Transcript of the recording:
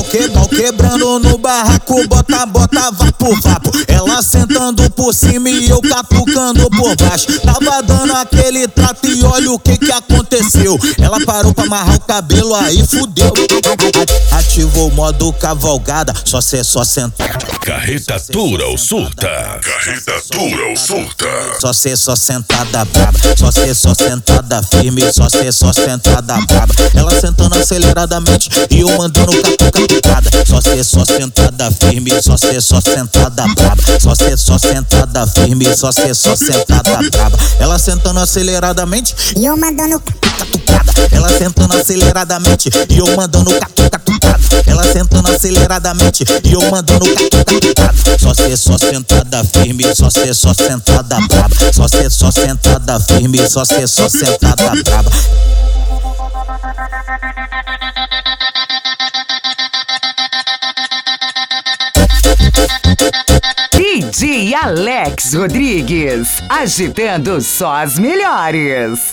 quebrando no barraco, bota, vapo, vapo. Ela sentando por cima e eu catucando por baixo. Tava dando aquele trato e olha o que aconteceu. Ela parou pra amarrar o cabelo, aí fudeu. Ativou o modo cavalgada, só sentar. Carreta dura ou surta? Carreta dura ou surta? Só sentada braba, só sentada firme, só sentada braba. Ela sentando aceleradamente e eu mandando catucada. Só sentada firme, só sentada braba. Só sentada firme, só sentada braba. Ela sentando aceleradamente e eu mandando catucada. Ela sentando aceleradamente e eu mandando catucada. Ela sentando aceleradamente e eu mandando catucada. Só sentada firme, só sentada braba. Só sentada firme, só sentada braba. DJ Alex Rodrigues, agitando só as melhores.